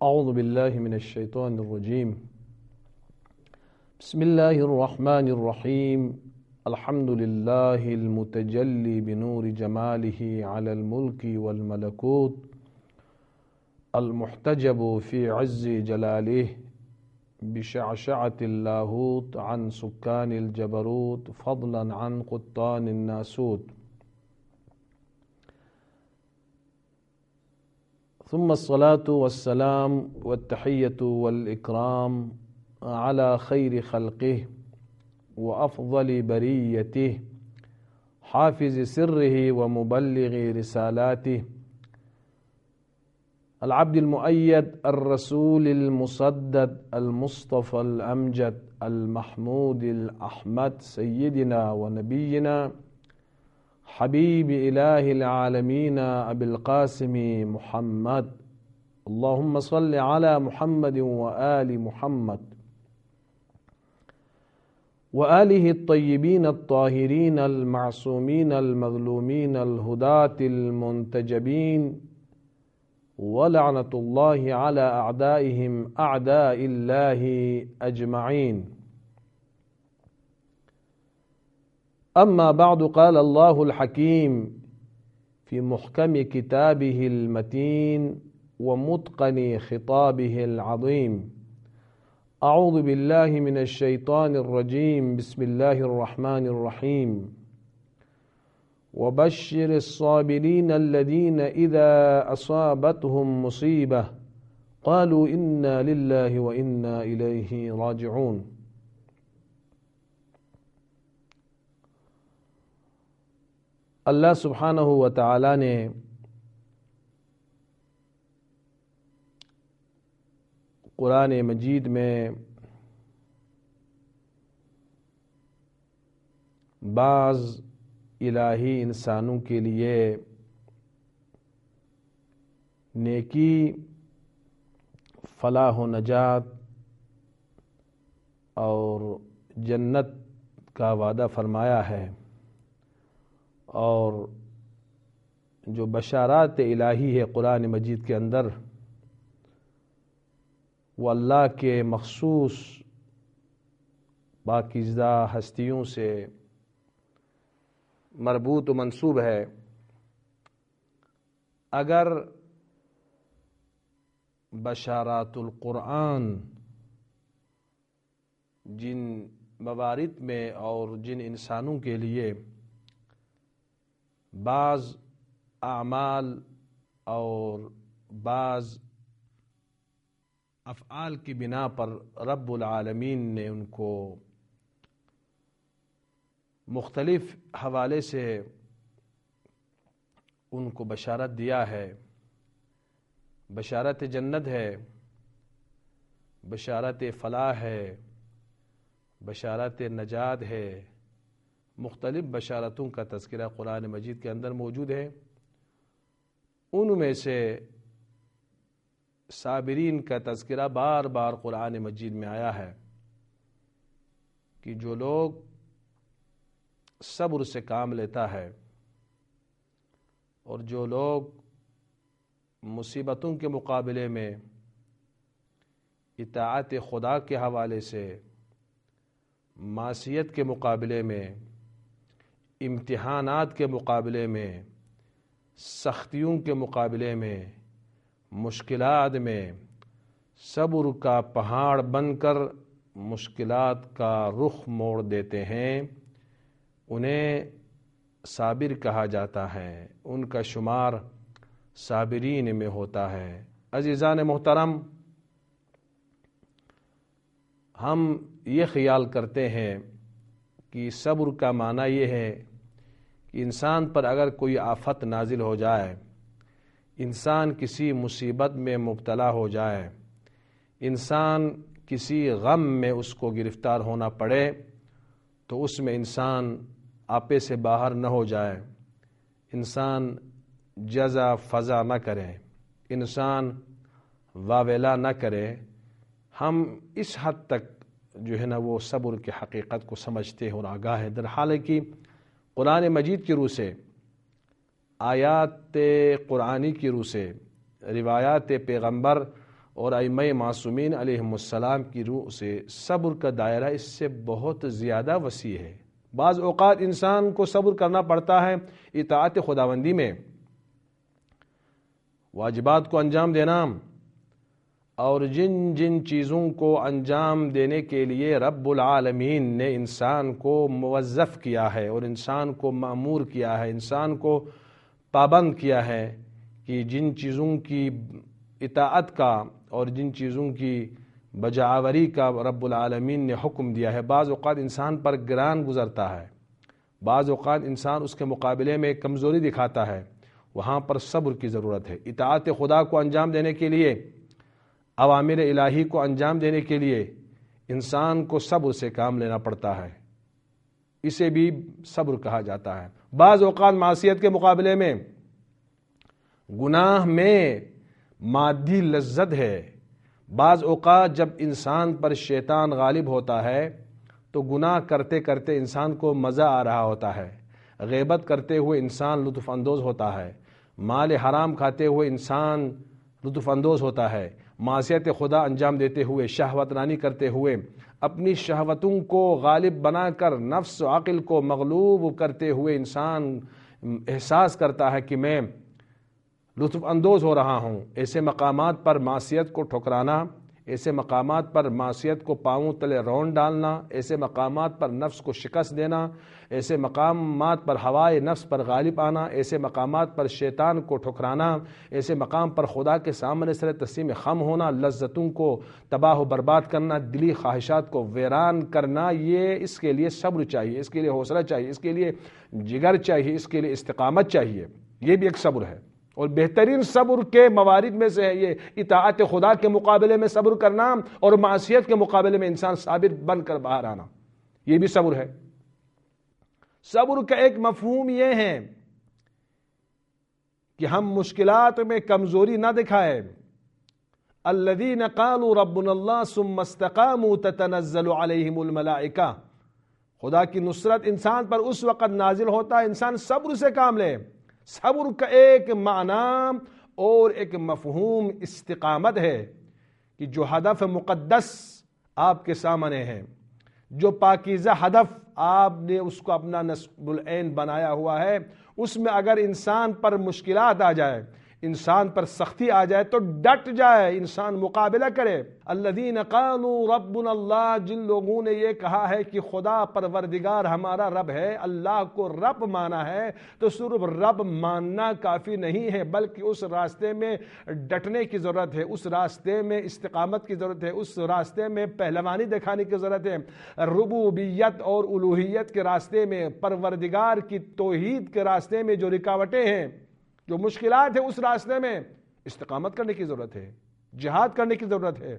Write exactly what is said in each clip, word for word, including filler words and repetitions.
اعوذ باللہ من الشیطان الرجیم بسم اللہ الرحمن الرحیم الحمد للہ المتجلی بنور جمالہ علی الملک والملکوت المحتجب فی عز جلالہ بشعشعة اللاہوت عن سکان الجبروت فضلا عن قطان الناسوت ثم الصلاة والسلام والتحية والإكرام على خير خلقه وأفضل بريته حافظ سره ومبلغ رسالاته العبد المؤيد الرسول المصدد المصطفى الأمجد المحمود الأحمد سيدنا ونبينا حبیب الہ العالمین ابی القاسم محمد اللہم صل علی محمد وآل محمد وآلہ الطیبین الطاہرین المعصومین المظلومین الہداة المنتجبین ولعنۃ اللہ علی اعدائہم اعداء اللہ اجمعین. اما بعد قال اللہ الحکیم فی محکم کتابہ المتین ومتقن خطابہ العظیم. اعوذ باللہ من الشیطان الرجیم بسم اللہ الرحمن الرحیم. وبشر الصابرین الذین اذا اصابتهم مصیبہ قالوا انا للہ وانا الیہ راجعون. اللہ سبحانہ و تعالی نے قرآن مجید میں بعض الہی انسانوں کے لیے نیکی، فلاح و نجات اور جنت کا وعدہ فرمایا ہے، اور جو بشارات الہی ہے قرآن مجید کے اندر وہ اللہ کے مخصوص پاکیزہ ہستیوں سے مربوط و منسوب ہے. اگر بشارات القرآن جن موارد میں اور جن انسانوں کے لیے بعض اعمال اور بعض افعال کی بنا پر رب العالمین نے ان کو مختلف حوالے سے ان کو بشارت دیا ہے، بشارت جنت ہے، بشارت فلاح ہے، بشارت نجات ہے، مختلف بشارتوں کا تذکرہ قرآن مجید کے اندر موجود ہے. ان میں سے صابرین کا تذکرہ بار بار قرآن مجید میں آیا ہے کہ جو لوگ صبر سے کام لیتا ہے اور جو لوگ مصیبتوں کے مقابلے میں اطاعت خدا کے حوالے سے، معصیت کے مقابلے میں، امتحانات کے مقابلے میں، سختیوں کے مقابلے میں، مشکلات میں صبر کا پہاڑ بن کر مشکلات کا رخ موڑ دیتے ہیں، انہیں صابر کہا جاتا ہے، ان کا شمار صابرین میں ہوتا ہے. عزیزان محترم، ہم یہ خیال کرتے ہیں کہ صبر کا معنی یہ ہے کہ انسان پر اگر کوئی آفت نازل ہو جائے، انسان کسی مصیبت میں مبتلا ہو جائے، انسان کسی غم میں اس کو گرفتار ہونا پڑے تو اس میں انسان آپے سے باہر نہ ہو جائے، انسان جزا فضا نہ کرے، انسان واویلا نہ کرے. ہم اس حد تک جو ہے نا وہ صبر کی حقیقت کو سمجھتے ہیں اور آگاہ ہیں، در حال ہے کہ قرآن مجید کی روح سے، آیات قرآنی کی روح سے، روایات پیغمبر اور ائمہ معصومین علیہم السلام کی روح سے صبر کا دائرہ اس سے بہت زیادہ وسیع ہے۔ بعض اوقات انسان کو صبر کرنا پڑتا ہے اطاعت خداوندی میں، واجبات کو انجام دینا، اور جن جن چیزوں کو انجام دینے کے لیے رب العالمین نے انسان کو موظف کیا ہے اور انسان کو مأمور کیا ہے، انسان کو پابند کیا ہے کہ جن چیزوں کی اطاعت کا اور جن چیزوں کی بجاوری کا رب العالمین نے حکم دیا ہے، بعض اوقات انسان پر گران گزرتا ہے، بعض اوقات انسان اس کے مقابلے میں کمزوری دکھاتا ہے، وہاں پر صبر کی ضرورت ہے۔ اطاعت خدا کو انجام دینے کے لیے، اوامر الہی کو انجام دینے کے لیے انسان کو صبر سے کام لینا پڑتا ہے، اسے بھی صبر کہا جاتا ہے۔ بعض اوقات معصیت کے مقابلے میں گناہ میں مادی لذت ہے، بعض اوقات جب انسان پر شیطان غالب ہوتا ہے تو گناہ کرتے کرتے انسان کو مزہ آ رہا ہوتا ہے، غیبت کرتے ہوئے انسان لطف اندوز ہوتا ہے، مال حرام کھاتے ہوئے انسان لطف اندوز ہوتا ہے، معصیت خدا انجام دیتے ہوئے، شہوت رانی کرتے ہوئے، اپنی شہوتوں کو غالب بنا کر نفس و عقل کو مغلوب کرتے ہوئے انسان احساس کرتا ہے کہ میں لطف اندوز ہو رہا ہوں۔ ایسے مقامات پر معصیت کو ٹھکرانا، ایسے مقامات پر معصیت کو پاؤں تلے رون ڈالنا، ایسے مقامات پر نفس کو شکست دینا، ایسے مقامات پر ہوائے نفس پر غالب آنا، ایسے مقامات پر شیطان کو ٹھکرانا، ایسے مقام پر خدا کے سامنے سر تسلیم خم ہونا، لذتوں کو تباہ و برباد کرنا، دلی خواہشات کو ویران کرنا، یہ اس کے لیے صبر چاہیے، اس کے لیے حوصلہ چاہیے، اس کے لیے جگر چاہیے، اس کے لیے استقامت چاہیے۔ یہ بھی ایک صبر ہے، اور بہترین صبر کے موارد میں سے ہے یہ اطاعت خدا کے مقابلے میں صبر کرنا اور معصیت کے مقابلے میں انسان صابر بن کر باہر آنا، یہ بھی صبر ہے۔ صبر کا ایک مفہوم یہ ہے کہ ہم مشکلات میں کمزوری نہ دکھائیں۔ الذین قالوا ربنا اللہ ثم استقاموا تتنزل علیہم الملائکہ، خدا کی نصرت انسان پر اس وقت نازل ہوتا ہے انسان صبر سے کام لے۔ صبر کا ایک معنی اور ایک مفہوم استقامت ہے کہ جو ہدف مقدس آپ کے سامنے ہے، جو پاکیزہ ہدف آپ نے اس کو اپنا نصب العین بنایا ہوا ہے، اس میں اگر انسان پر مشکلات آ جائے، انسان پر سختی آ جائے تو ڈٹ جائے، انسان مقابلہ کرے۔ الذین قالوا ربنا اللہ، جن لوگوں نے یہ کہا ہے کہ خدا پروردگار ہمارا رب ہے، اللہ کو رب مانا ہے، تو صرف رب ماننا کافی نہیں ہے، بلکہ اس راستے میں ڈٹنے کی ضرورت ہے، اس راستے میں استقامت کی ضرورت ہے، اس راستے میں پہلوانی دکھانے کی ضرورت ہے۔ ربوبیت اور الوہیت کے راستے میں، پروردگار کی توحید کے راستے میں جو رکاوٹیں ہیں، جو مشکلات ہیں، اس راستے میں استقامت کرنے کی ضرورت ہے، جہاد کرنے کی ضرورت ہے،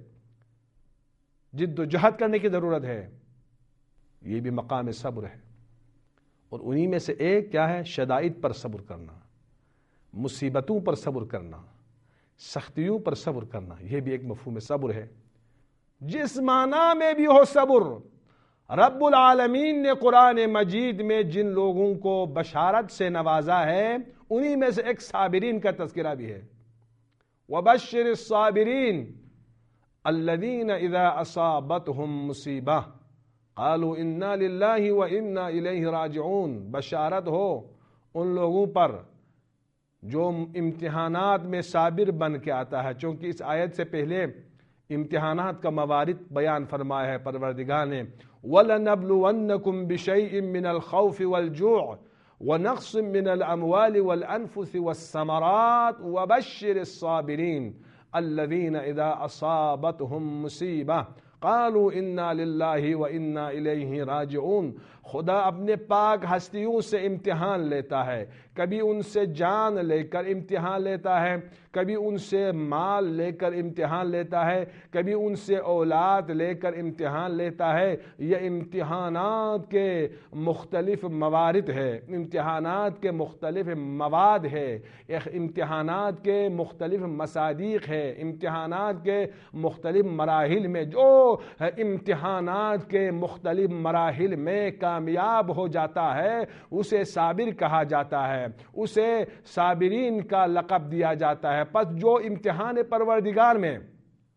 جد و جہد کرنے کی ضرورت ہے۔ یہ بھی مقام صبر ہے، اور انہی میں سے ایک کیا ہے؟ شدائد پر صبر کرنا، مصیبتوں پر صبر کرنا، سختیوں پر صبر کرنا، یہ بھی ایک مفہوم صبر ہے۔ جس معنی میں بھی ہو صبر، رب العالمین نے قرآن مجید میں جن لوگوں کو بشارت سے نوازا ہے، انہی میں سے ایک صابرین کا تذکرہ بھی ہے۔ وَبَشِّرِ الصَّابِرِينَ الَّذِينَ إِذَا أَصَابَتْهُمْ مُصِيبَةٌ قَالُوا إِنَّا لِلَّهِ وَإِنَّا إِلَيْهِ رَاجِعُونَ، بشارت ہو ان لوگوں پر جو امتحانات میں صابر بن کے آتا ہے، چونکہ اس آیت سے پہلے امتحانات کا موارد بیان فرمایا ہے پروردگار نے۔ وَلَنَبْلُوَنَّكُمْ بِشَيْءٍ مِّنَ الْخَوْفِ وَالْجُوعِ وَنَقْصٍ مِّنَ الْأَمْوَالِ وَالْأَنفُسِ وَالثَّمَرَاتِ وَبَشِّرِ الصَّابِرِينَ الَّذِينَ إِذَا أَصَابَتْهُمْ مُصِيبَةٌ قَالُوا إِنَّا لِلَّهِ وَإِنَّا إِلَيْهِ رَاجِعُونَ۔ خدا اپنے پاک ہستیوں سے امتحان لیتا ہے، کبھی ان سے جان لے کر امتحان لیتا ہے، کبھی ان سے مال لے کر امتحان لیتا ہے، کبھی ان سے اولاد لے کر امتحان لیتا ہے۔ یہ امتحانات کے مختلف موارد ہے، امتحانات کے مختلف مواد ہے، امتحانات کے مختلف مصادیق ہے، امتحانات کے مختلف مراحل میں جو امتحانات کے مختلف مراحل میں کامیاب ہو جاتا ہے اسے صابر کہا جاتا ہے، اسے صابرین کا لقب دیا جاتا ہے۔ پس جو امتحان پروردگار میں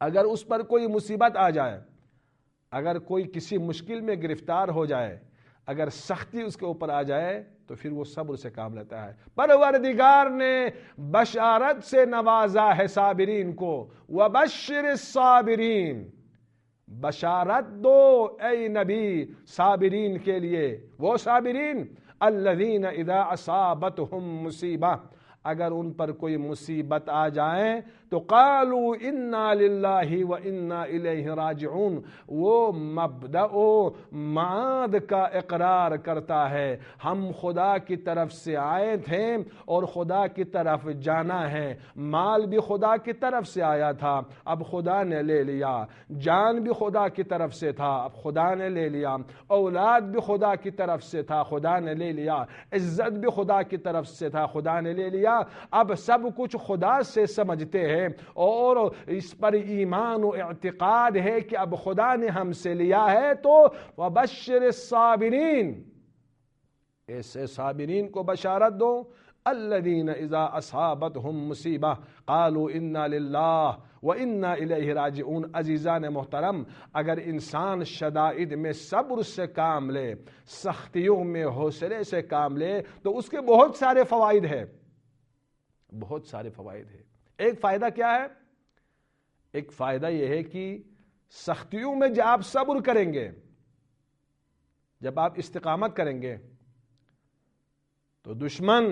اگر اس پر کوئی مصیبت آ جائے، اگر کوئی کسی مشکل میں گرفتار ہو جائے، اگر سختی اس کے اوپر آ جائے تو پھر وہ صبر سے کام لیتا ہے۔ پروردگار نے بشارت سے نوازا ہے صابرین کو، وَبَشِّرِ الصَّابِرِينَ، بشارت دو اے نبی صابرین کے لیے، وہ صابرین الذین اذا اصابتہم مصیبہ، اگر ان پر کوئی مصیبت آ جائیں تو قالوا انا للہ و انا الیہ راجعون، وہ مبدأ و معاد کا اقرار کرتا ہے، ہم خدا کی طرف سے آئے تھے اور خدا کی طرف جانا ہے، مال بھی خدا کی طرف سے آیا تھا اب خدا نے لے لیا، جان بھی خدا کی طرف سے تھا اب خدا نے لے لیا، اولاد بھی خدا کی طرف سے تھا خدا نے لے لیا، عزت بھی خدا کی طرف سے تھا خدا نے لے لیا، اب سب کچھ خدا سے سمجھتے ہیں اور اس پر ایمان و اعتقاد ہے کہ اب خدا نے ہم سے لیا ہے۔ تو وَبَشِّرِ الصَّابِرِينَ، ایسے صابرین کو بشارت دو، الذین اذا اصابتہم مصیبہ قالوا انا للہ وَإِنَّا إِلَيْهِ راجعون۔ عزیزان محترم، اگر انسان شدائد میں صبر سے کام لے، سختیوں میں حوصلے سے کام لے تو اس کے بہت سارے فوائد ہیں، بہت سارے فوائد ہیں۔ ایک فائدہ کیا ہے؟ ایک فائدہ یہ ہے کہ سختیوں میں جب آپ صبر کریں گے، جب آپ استقامت کریں گے تو دشمن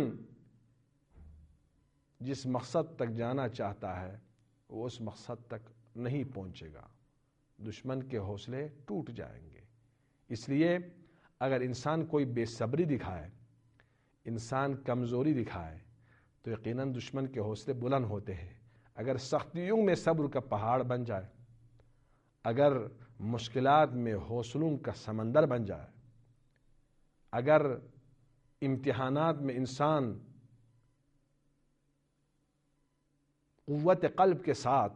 جس مقصد تک جانا چاہتا ہے وہ اس مقصد تک نہیں پہنچے گا، دشمن کے حوصلے ٹوٹ جائیں گے۔ اس لیے اگر انسان کوئی بے صبری دکھائے، انسان کمزوری دکھائے تو یقیناً دشمن کے حوصلے بلند ہوتے ہیں۔ اگر سختیوں میں صبر کا پہاڑ بن جائے، اگر مشکلات میں حوصلوں کا سمندر بن جائے، اگر امتحانات میں انسان قوت قلب کے ساتھ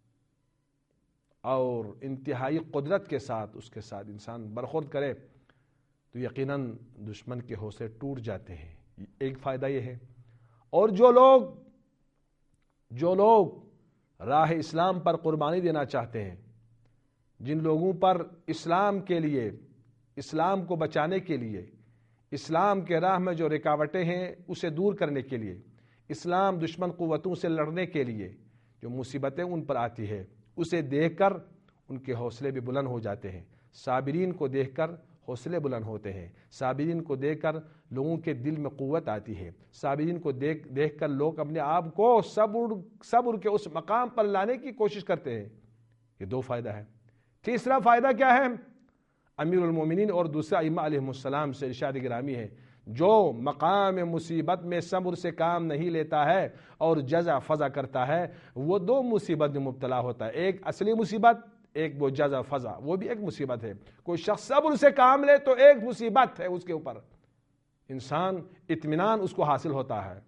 اور انتہائی قدرت کے ساتھ اس کے ساتھ انسان برخورد کرے تو یقیناً دشمن کے حوصلے ٹوٹ جاتے ہیں۔ ایک فائدہ یہ ہے۔ اور جو لوگ جو لوگ راہ اسلام پر قربانی دینا چاہتے ہیں، جن لوگوں پر اسلام کے لیے، اسلام کو بچانے کے لیے، اسلام کے راہ میں جو رکاوٹیں ہیں اسے دور کرنے کے لیے، اسلام دشمن قوتوں سے لڑنے کے لیے جو مصیبتیں ان پر آتی ہے اسے دیکھ کر ان کے حوصلے بھی بلند ہو جاتے ہیں۔ صابرین کو دیکھ کر حوصلے بلند ہوتے ہیں، صابرین کو دیکھ کر لوگوں کے دل میں قوت آتی ہے، صابرین کو دیکھ دیکھ کر لوگ اپنے آپ کو صبر صبر کے اس مقام پر لانے کی کوشش کرتے ہیں۔ یہ دو فائدہ ہے۔ تیسرا فائدہ کیا ہے؟ امیر المومنین اور دوسرا ائمہ علیہ السلام سے ارشاد گرامی ہے، جو مقام مصیبت میں صبر سے کام نہیں لیتا ہے اور جزع فضع کرتا ہے وہ دو مصیبت میں مبتلا ہوتا ہے، ایک اصلی مصیبت، ایک وہ جزع فضع، وہ بھی ایک مصیبت ہے۔ کوئی شخص صبر سے کام لے تو ایک مصیبت ہے اس کے اوپر، انسان اطمینان اس کو حاصل ہوتا ہے،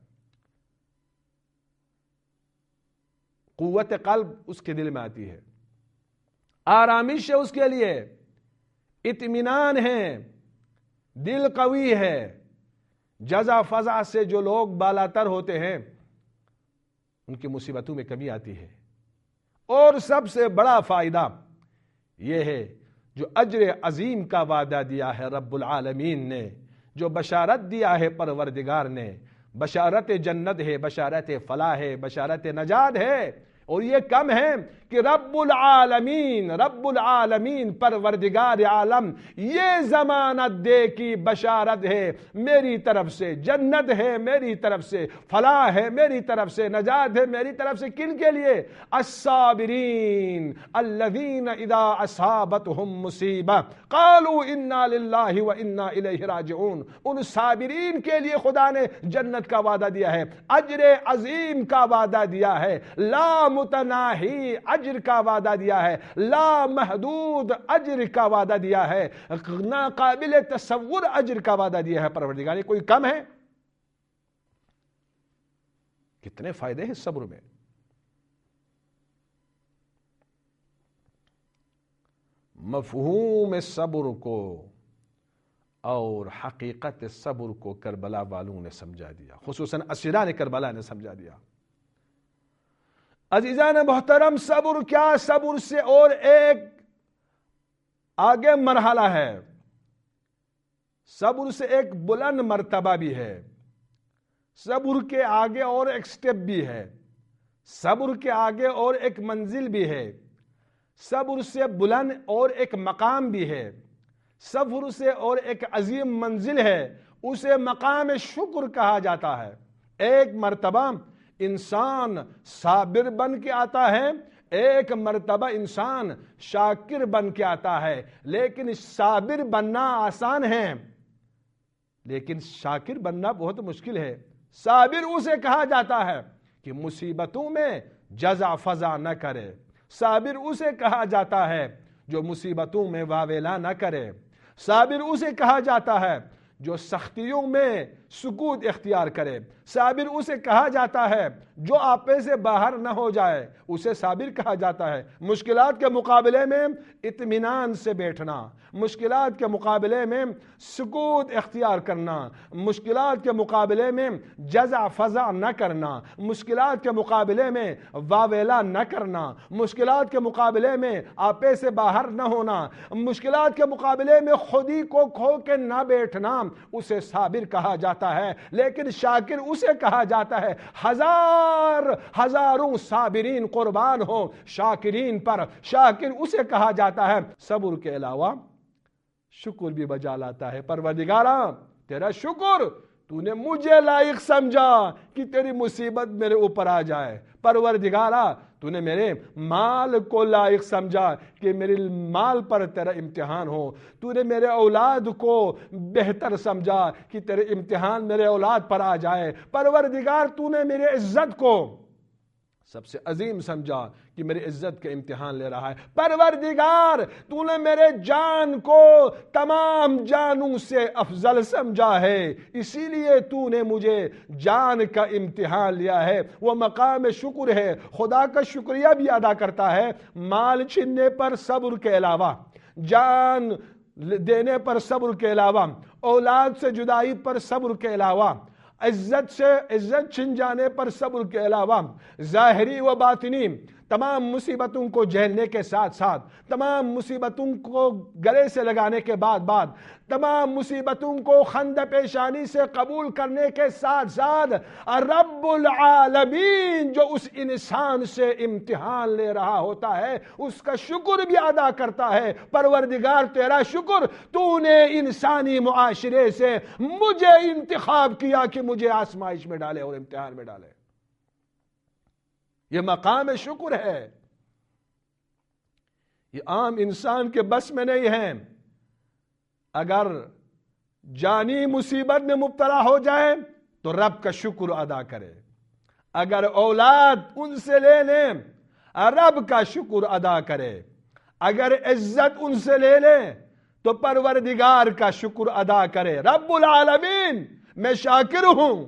قوت قلب اس کے دل میں آتی ہے، آرامش ہے اس کے لیے، اطمینان ہے، دل قوی ہے۔ جزع فضع سے جو لوگ بالاتر ہوتے ہیں ان کی مصیبتوں میں کمی آتی ہے۔ اور سب سے بڑا فائدہ یہ ہے جو اجر عظیم کا وعدہ دیا ہے رب العالمین نے، جو بشارت دیا ہے پروردگار نے، بشارت جنت ہے، بشارت فلاح ہے، بشارت نجات ہے۔ اور یہ کم ہے کہ رب العالمین رب العالمین پروردگار عالم یہ ضمانت دے کی بشارت ہے میری طرف سے جنت ہے، میری طرف سے فلاح ہے، میری طرف سے نجات ہے، میری طرف سے کن کے لیے؟ الصابرین الذین اذا اصابتہم مصیبہ قالوا انا للہ وانا الیہ راجعون۔ ان صابرین کے لیے خدا نے جنت کا وعدہ دیا ہے، اجر عظیم کا وعدہ دیا ہے، لا متناہی اجر کا وعدہ دیا ہے، لا محدود اجر کا وعدہ دیا ہے، ناقابل تصور اجر کا وعدہ دیا ہے پروردگار نے۔ کوئی کم ہے؟ کتنے فائدے ہیں صبر میں۔ مفہوم صبر کو اور حقیقت صبر کو کربلا والوں نے سمجھا دیا، خصوصاً اسیران کربلا نے سمجھا دیا۔ عزیزان محترم، صبر کیا؟ صبر سے اور ایک آگے مرحلہ ہے، صبر سے ایک بلند مرتبہ بھی ہے، صبر کے آگے اور ایک سٹیپ بھی ہے، صبر کے آگے اور ایک منزل بھی ہے، صبر سے بلند اور ایک مقام بھی ہے، صبر سے اور ایک عظیم منزل ہے، اسے مقام شکر کہا جاتا ہے۔ ایک مرتبہ انسان صابر بن کے آتا ہے، ایک مرتبہ انسان شاکر بن کے آتا ہے، لیکن صابر بننا آسان ہے لیکن شاکر بننا بہت مشکل ہے۔ صابر اسے کہا جاتا ہے کہ مصیبتوں میں جزع فضع نہ کرے، صابر اسے کہا جاتا ہے جو مصیبتوں میں واویلا نہ کرے، صابر اسے کہا جاتا ہے جو سختیوں میں سکوت اختیار کرے، صابر اسے کہا جاتا ہے جو آپے سے باہر نہ ہو جائے، اسے صابر کہا جاتا ہے۔ مشکلات کے مقابلے میں اطمینان سے بیٹھنا، مشکلات کے مقابلے میں سکوت اختیار کرنا، مشکلات کے مقابلے میں جزع فضع نہ کرنا، مشکلات کے مقابلے میں واویلا نہ کرنا، مشکلات کے مقابلے میں آپے سے باہر نہ ہونا، مشکلات کے مقابلے میں خودی کو کھو کے نہ بیٹھنا، اسے صابر کہا جاتا ہے۔ لیکن شاکر اسے کہا جاتا ہے، ہزار ہزاروں صابرین قربان ہو شاکرین پر، شاکر اسے کہا جاتا ہے۔ صبر کے علاوہ شکر بھی بجا لاتا ہے۔ پروردگارا تیرا شکر، تو نے مجھے لائق سمجھا کہ تیری مصیبت میرے اوپر آ جائے، پروردگارا تو نے میرے مال کو لائق سمجھا کہ میرے مال پر تیرا امتحان ہو، تو نے میرے اولاد کو بہتر سمجھا کہ تیرے امتحان میرے اولاد پر آ جائے، پروردگار تو نے میرے عزت کو سب سے عظیم سمجھا کہ میری عزت کا امتحان لے رہا ہے، پروردگار تو نے میرے جان کو تمام جانوں سے افضل سمجھا ہے، اسی لیے تو نے مجھے جان کا امتحان لیا ہے۔ وہ مقام شکر ہے، خدا کا شکریہ بھی ادا کرتا ہے۔ مال چھننے پر صبر کے علاوہ، جان دینے پر صبر کے علاوہ، اولاد سے جدائی پر صبر کے علاوہ، عزت سے عزت چھن جانے پر صبر کے علاوہ، ظاہری و باطنی تمام مصیبتوں کو جھیلنے کے ساتھ ساتھ، تمام مصیبتوں کو گلے سے لگانے کے بعد بعد تمام مصیبتوں کو خند پیشانی سے قبول کرنے کے ساتھ ساتھ، رب العالمین جو اس انسان سے امتحان لے رہا ہوتا ہے اس کا شکر بھی ادا کرتا ہے۔ پروردگار تیرا شکر، تو نے انسانی معاشرے سے مجھے انتخاب کیا کہ مجھے آزمائش میں ڈالے اور امتحان میں ڈالے۔ یہ مقام شکر ہے، یہ عام انسان کے بس میں نہیں ہے۔ اگر جانی مصیبت میں مبتلا ہو جائے تو رب کا شکر ادا کرے، اگر اولاد ان سے لے لیں رب کا شکر ادا کرے، اگر عزت ان سے لے لیں تو پروردگار کا شکر ادا کرے۔ رب العالمین میں شاکر ہوں۔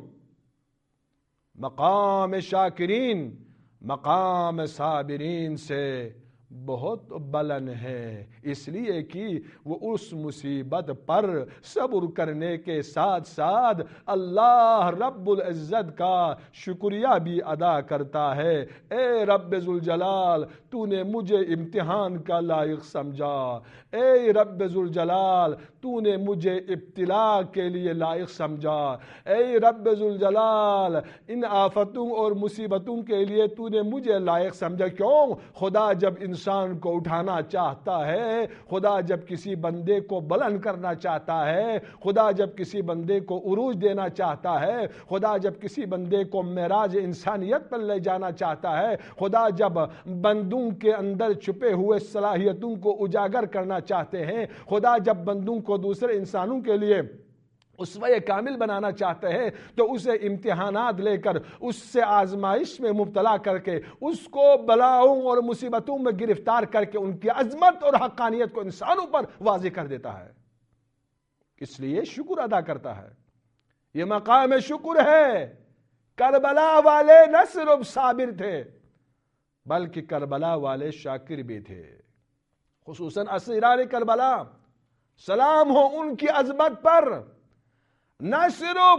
مقام شاکرین مقام صابرین سے بہت بلند ہے، اس لیے کہ وہ اس مصیبت پر صبر کرنے کے ساتھ ساتھ اللہ رب العزت کا شکریہ بھی ادا کرتا ہے۔ اے رب ذوالجلال تو نے مجھے امتحان کا لائق سمجھا، اے رب ذوالجلال تو نے مجھے ابتلا کے لیے لائق سمجھا، اے رب ذوالجلال ان آفتوں اور مصیبتوں کے لیے تو نے مجھے لائق سمجھا۔ کیوں؟ خدا جب انسان کو اٹھانا چاہتا ہے، خدا جب کسی بندے کو بلند کرنا چاہتا ہے، خدا جب کسی بندے کو عروج دینا چاہتا ہے، خدا جب کسی بندے کو معراج انسانیت پر لے جانا چاہتا ہے، خدا جب بندوں کے اندر چھپے ہوئے صلاحیتوں کو اجاگر کرنا چاہتے ہیں، خدا جب بندوں کو دوسرے انسانوں کے لیے اسوہ کامل بنانا چاہتے ہیں تو اسے امتحانات لے کر اس سے آزمائش میں مبتلا کر کے اس کو بلاؤں اور مصیبتوں میں گرفتار کر کے ان کی عظمت اور حقانیت کو انسانوں پر واضح کر دیتا ہے، اس لیے شکر ادا کرتا ہے۔ یہ مقام شکر ہے۔ کربلا والے نہ صرف صابر تھے بلکہ کربلا والے شاکر بھی تھے، خصوصاً اسیران کربلا، سلام ہو ان کی عظمت پر، نہ صرف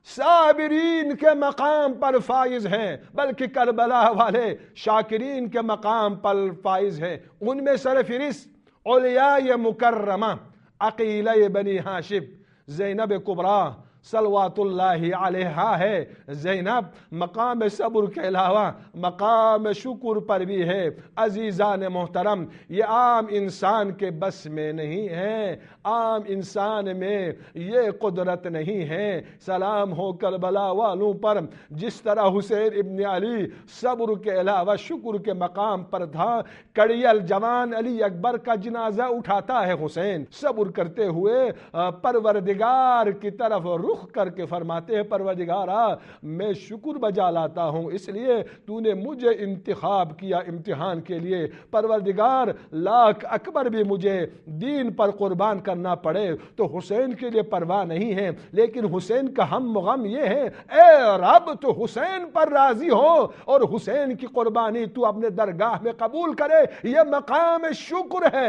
صابرین کے مقام پر فائز ہیں، بلکہ کربلا والے شاکرین کے مقام پر فائز ہیں۔ ان میں سرفہرست اولیاء مکرمہ عقیلہ بنی ہاشم زینب کبریٰ صلوات اللہ علیہا ہے۔ زینب مقام صبر کے علاوہ مقام شکر پر بھی ہے۔ عزیزان محترم، یہ عام انسان کے بس میں نہیں ہے، عام انسان میں یہ قدرت نہیں ہے۔ سلام ہو کربلا والوں پر، جس طرح حسین ابن علی صبر کے علاوہ شکر کے مقام پر تھا۔ کڑیل جوان علی اکبر کا جنازہ اٹھاتا ہے حسین، صبر کرتے ہوئے پروردگار کی طرف رخ کر کے فرماتے ہیں پروردگارا میں شکر بجا لاتا ہوں، اس لیے تو نے مجھے انتخاب کیا امتحان کے لیے۔ پروردگار لاکھ اکبر بھی مجھے دین پر قربان کرنا پڑے تو حسین کے لیے پرواہ نہیں ہے، لیکن حسین کا ہم غم یہ ہے اے رب تو حسین پر راضی ہو اور حسین کی قربانی تو اپنے درگاہ میں قبول کرے۔ یہ مقام شکر ہے،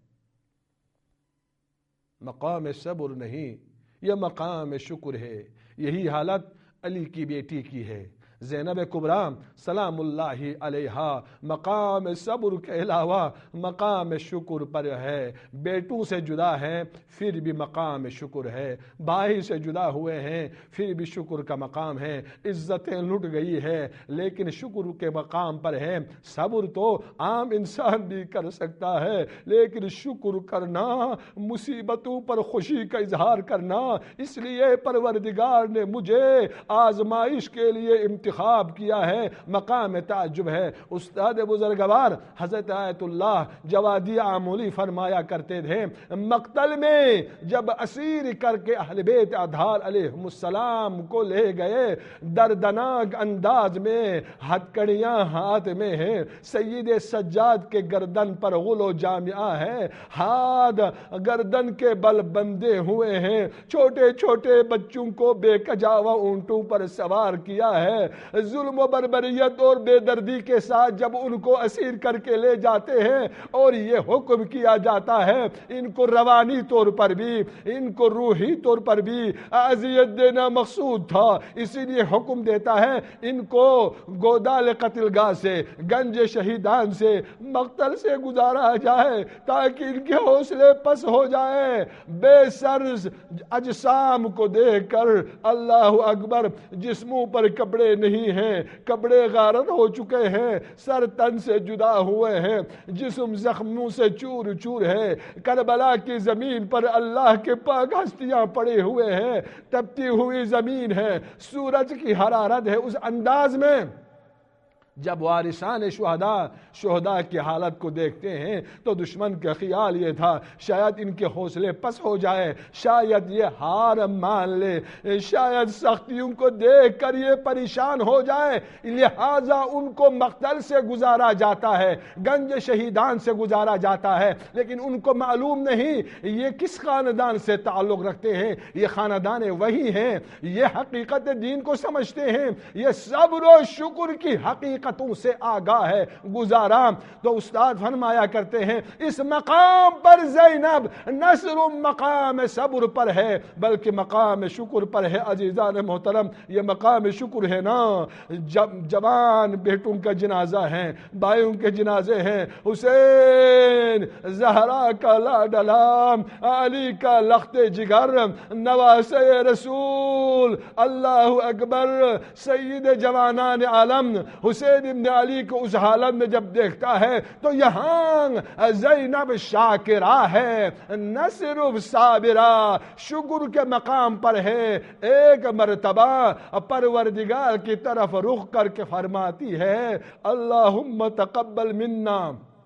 مقام صبر نہیں، یہ مقام شکر ہے۔ یہی حالت علی کی بیٹی کی ہے، زینب کبریٰ سلام اللہ علیہا مقام صبر کے علاوہ مقام شکر پر ہے۔ بیٹوں سے جدا ہے پھر بھی مقام شکر ہے، بھائی سے جدا ہوئے ہیں پھر بھی شکر کا مقام ہے۔ عزتیں لٹ گئی ہے لیکن شکر کے مقام پر ہے۔ صبر تو عام انسان بھی کر سکتا ہے، لیکن شکر کرنا، مصیبتوں پر خوشی کا اظہار کرنا، اس لیے پروردگار نے مجھے آزمائش کے لیے امتحان انتخاب کیا ہے، مقام تعجب ہے۔ استاد بزرگوار حضرت آیت اللہ جوادی عامولی فرمایا کرتے تھے، مقتل میں جب اسیر کر کے اہل بیت اطہار علیہم السلام کو لے گئے، دردناک انداز میں ہتھکڑیاں ہاتھ میں ہیں، سید سجاد کے گردن پر غل و جامعہ ہے، ہاتھ گردن کے بل بندے ہوئے ہیں، چھوٹے چھوٹے بچوں کو بے کجاوہ اونٹوں پر سوار کیا ہے، ظلم و بربریت اور بے دردی کے ساتھ جب ان کو اسیر کر کے لے جاتے ہیں اور یہ حکم کیا جاتا ہے ان کو روانی طور پر بھی، ان کو روحی طور پر بھی اذیت دینا مقصود تھا، اسی لیے حکم دیتا ہے ان کو گودال قتل گاہ سے، گنج شہیدان سے، مقتل سے گزارا جائے تاکہ ان کے حوصلے پس ہو جائے۔ بے سر اجسام کو دیکھ کر اللہ اکبر، جسموں پر کپڑے نہیں ہیں، کپڑے غارت ہو چکے ہیں، سر تن سے جدا ہوئے ہیں، جسم زخموں سے چور چور ہے، کربلا کی زمین پر اللہ کے پاک ہستیاں پڑے ہوئے ہیں، تپتی ہوئی زمین ہے، سورج کی حرارت ہے۔ اس انداز میں جب وارثان شہداء شہداء کی حالت کو دیکھتے ہیں تو دشمن کا خیال یہ تھا شاید ان کے حوصلے پس ہو جائے، شاید یہ ہار مان لے، شاید سختیوں کو دیکھ کر یہ پریشان ہو جائے، لہذا ان کو مقتل سے گزارا جاتا ہے، گنج شہیدان سے گزارا جاتا ہے، لیکن ان کو معلوم نہیں یہ کس خاندان سے تعلق رکھتے ہیں، یہ خاندان وہی ہیں، یہ حقیقت دین کو سمجھتے ہیں، یہ صبر و شکر کی حقیقت سے آگاہ ہے، گزارا۔ تو استاد فرمایا کرتے ہیں اس مقام پر زینب نہ صرف مقام صبر پر ہے بلکہ مقام شکر پر ہے۔ عزیزان محترم، یہ مقام شکر ہے نا، جب جوان بیٹوں کا جنازہ ہے، بھائیوں کے جنازے ہیں، حسین زہرا کا لاڈلام، علی کا لخت جگر، نواسے رسول، اللہ اکبر، سید جوانان عالم حسین ابن علی کو اس حالت میں جب دیکھتا ہے تو یہاں زینب شاکرہ ہے، نہ صرف صابرہ، شکر کے مقام پر ہے۔ ایک مرتبہ پروردگار کی طرف رخ کر کے فرماتی ہے اللہم تقبل منا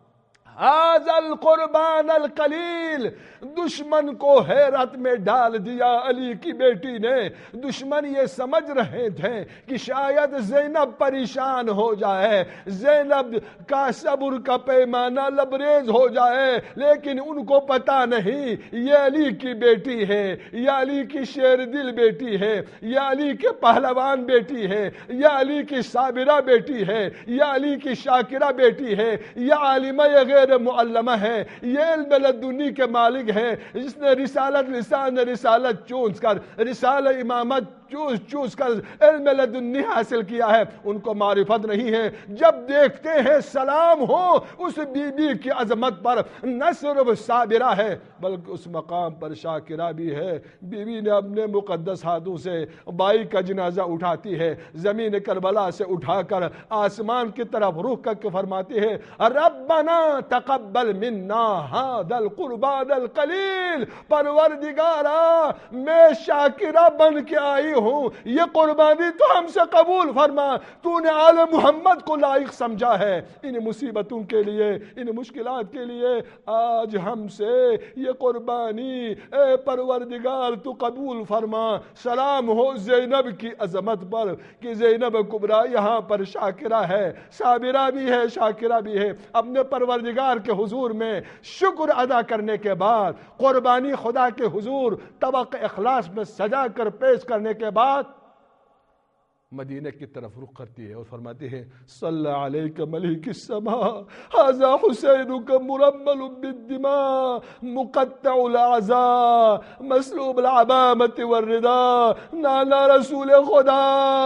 هذا القربان القلیل۔ دشمن کو حیرت میں ڈال دیا علی کی بیٹی نے۔ دشمن یہ سمجھ رہے تھے کہ شاید زینب پریشان ہو جائے، زینب کا صبر کا پیمانہ لبریز ہو جائے، لیکن ان کو پتا نہیں یہ علی کی بیٹی ہے، یہ علی کی شیر دل بیٹی ہے، یہ علی کے پہلوان بیٹی ہے، یہ علی کی صابرہ بیٹی ہے، یہ علی کی شاکرہ بیٹی ہے، یہ عالمہ غیر غیر معلمہ ہے، یہ علم لدنی کے مالک ہیں، جس نے رسالت لسان رسالت چونس کر، رسالہ امامت چوز چوز کر علم لدنی حاصل کیا ہے، ان کو معرفت نہیں ہے۔ جب دیکھتے ہیں سلام ہو اس بی بی کی عظمت پر، نہ صرف صابرہ ہے بلکہ اس مقام پر شاکرہ بھی ہے۔ بی بی نے اپنے مقدس ہاتھوں سے بائی کا جنازہ اٹھاتی ہے، زمین کربلا سے اٹھا کر آسمان کی طرف رخ کر کے فرماتی ہے ربنا تقبل منا هذا القربان القلیل، پروردگارا میں شاکرہ بن کے آئی ہوں، یہ قربانی تو ہم سے قبول فرما، تو نے آل محمد کو لائق سمجھا ہے ان مصیبتوں کے لیے، ان مشکلات کے لیے، آج ہم سے یہ قربانی اے پروردگار تو قبول فرما۔ سلام ہو زینب کی عظمت پر کہ زینب کبریٰ یہاں پر شاکرہ ہے، صابرہ بھی ہے، شاکرہ بھی ہے۔ اپنے پروردگار کے حضور میں شکر ادا کرنے کے بعد قربانی خدا کے حضور طبق اخلاص میں سجا کر پیش کرنے کے بعد مدینہ کی طرف رخ کرتی ہے اور فرماتی ہے صلی علیک ملک السماء ھذا حسینک مرمل بالدماء مقطع الاعضاء مسلوب العمامۃ والرداء۔ نانا رسول خدا،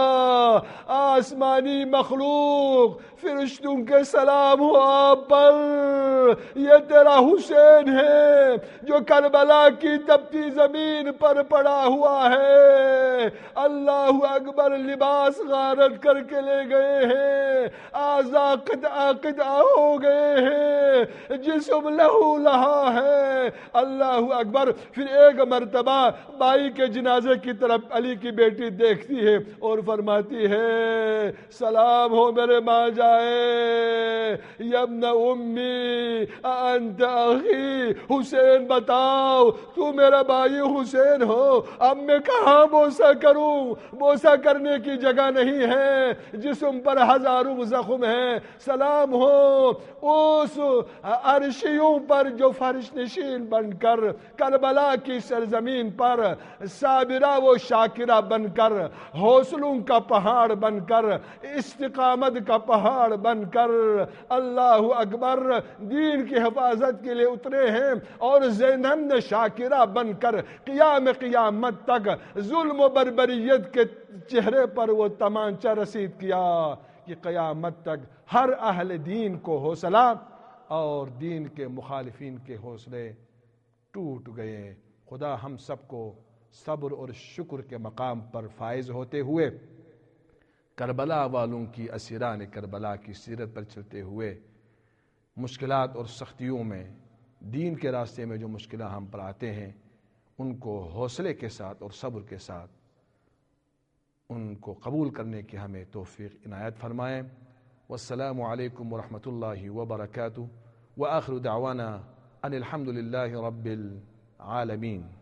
آسمانی مخلوق، فرشتوں کے سلام ہو آپ پر، یہ تیرا حسین ہے جو کربلا کی تپتی زمین پر پڑا ہوا ہے۔ اللہ اکبر، لباس غارت کر کے لے گئے ہیں، اعضاء قطعہ قطعہ ہو گئے ہیں، جسم لہو لہا ہے۔ اللہ اکبر۔ پھر ایک مرتبہ بائی کے جنازے کی طرف علی کی بیٹی دیکھتی ہے اور فرماتی ہے سلام ہو میرے ماں جائے یا ابن امی انت اخی، حسین بتاؤ تو میرا بھائی حسین ہو، اب میں کہاں بوسہ کروں؟ بوسہ کرنے کی جگہ نہیں ہے، جسم پر ہزاروں زخم ہیں۔ سلام ہو اس عرشیوں پر جو فرش نشین بن کر کربلا کی سرزمین پر صابرہ و شاکرہ بن کر، حوصلوں کا پہاڑ بن کر، استقامت کا پہاڑ بن کر، اللہ اکبر، دین کی حفاظت کے لیے اترے ہیں، اور زینب نے شاکرہ بن کر قیام قیامت تک ظلم و بربریت کے چہرے پر وہ تمانچہ رسید کیا کہ قیامت تک ہر اہل دین کو حوصلہ اور دین کے مخالفین کے حوصلے ٹوٹ گئے۔ خدا ہم سب کو صبر اور شکر کے مقام پر فائز ہوتے ہوئے کربلا والوں کی، اسیران کربلا کی سیرت پر چلتے ہوئے مشکلات اور سختیوں میں، دین کے راستے میں جو مشکلات ہم پر آتے ہیں ان کو حوصلے کے ساتھ اور صبر کے ساتھ ان کو قبول کرنے کی ہمیں توفیق عنایت فرمائیں۔ والسلام علیکم ورحمۃ اللہ وبرکاتہ، وآخر دعوانا ان الحمد للہ رب العالمین۔